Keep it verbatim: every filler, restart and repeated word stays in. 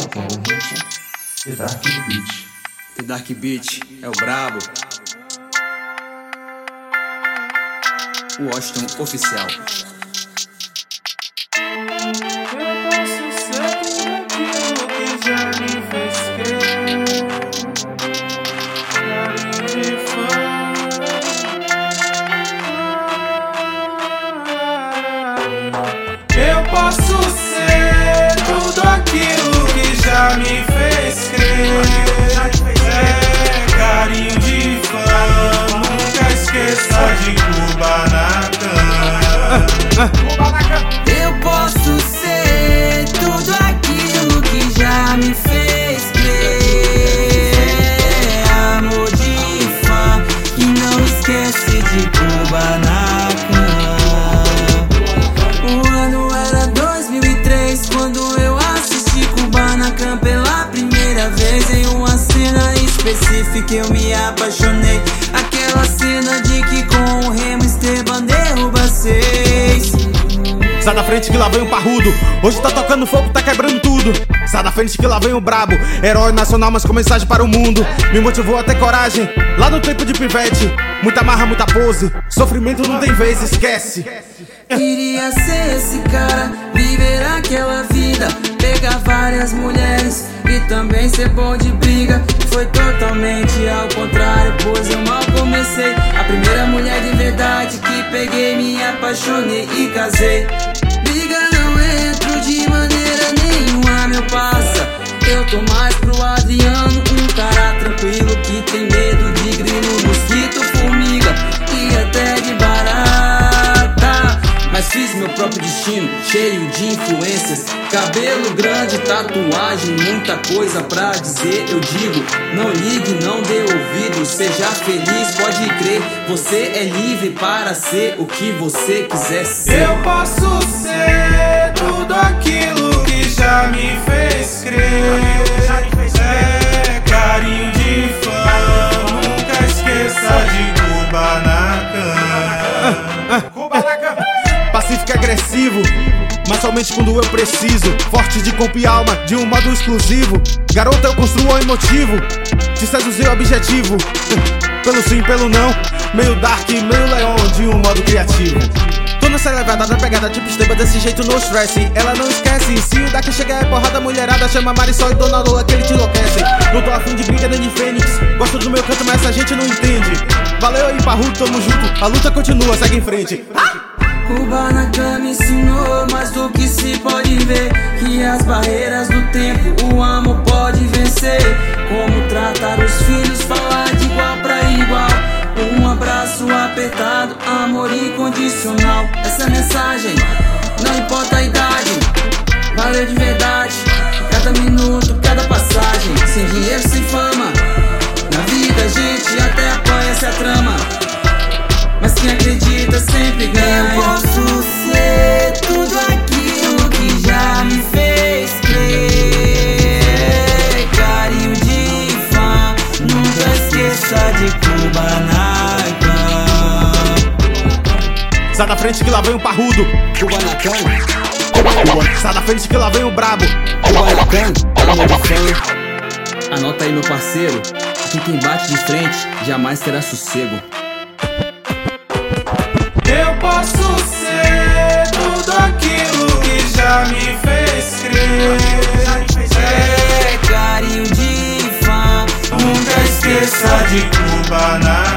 concorrente, The Dark Beat. The Dark Beat é o brabo. Washington Oficial. Eu posso ser tudo aquilo que já me fez crer. É carinho de fã, nunca esqueça de Kubanacan. Eu posso ser tudo aquilo que já me fez crer. Amor de fã que não esquece de Kubanacan. O ano era dois mil e três quando eu assisti Kubanacan pela primeira vez. Em uma cena específica eu me apaixonei. Aquela cena de que com o Remo Esteban derruba seis. Sai da frente que lá vem o parrudo. Hoje tá tocando fogo, tá quebrando tudo. Sai da frente que lá vem o brabo. Herói nacional, mas com mensagem para o mundo. Me motivou a ter coragem, lá no tempo de pivete. Muita marra, muita pose. Sofrimento não tem vez, esquece. Queria ser esse cara, viver aquela vida, pegar várias mulheres e também ser bom de briga. Foi totalmente ao contrário, pois eu mal comecei. A primeira mulher de verdade que peguei, me apaixonei e casei. Briga não entro de maneira nenhuma, meu parça. Eu tô mais pro Adriano, um cara tranquilo que tem medo de grilo, mosquito, formiga e até de barata. Mas fiz meu próprio destino, cheio de influências. Cabelo grande, tatuagem, muita coisa pra dizer. Eu digo, não ligue, não dê ouvido. Seja feliz, pode crer. Você é livre para ser o que você quiser ser. Eu posso ser tudo aquilo que já me fez crer. É carinho de fã, nunca esqueça de Kubanacan. Kubanacan. Pacífico e agressivo, mas somente quando eu preciso. Forte de corpo e alma, de um modo exclusivo. Garota, eu construo um emotivo, te seduzir o objetivo. Pelo sim, pelo não, meio dark, meio leão, de um modo criativo. Tô nessa levada da pegada tipo Esteban, desse jeito no stress. Ela não esquece, se o daqui chega é porrada, mulherada chama Marisol e Dona Lola que ele te enlouquece. Não tô afim de briga nem de fênix, gosto do meu canto, mas essa gente não entende. Valeu aí, parrudo, tamo junto, a luta continua, segue em frente. Kubanacan me ensinou mais do que se pode ver, que as barreiras do tempo o amor pode vencer. Como tratar os filhos, falar de igual pra igual. Um abraço apertado, amor incondicional. Essa mensagem, não importa a idade, valeu de verdade. Cada minuto, cada passagem, sem dinheiro, sem fama. Na vida a gente até apanha essa trama, mas quem acredita sempre ganha. Eu posso ser tudo aquilo que já me fez crer. Carinho de fã, nunca esqueça de Kubanacan. Sai da frente que lá vem o parrudo. Kubanacan. Sai da frente que lá vem o brabo. Kubanacan é o novo fã. Anota aí, meu parceiro, que quem bate de frente jamais terá sossego. Eu posso ser tudo aquilo que já me fez crer. É carinho de fã, Nunca esqueça de Kubanacan.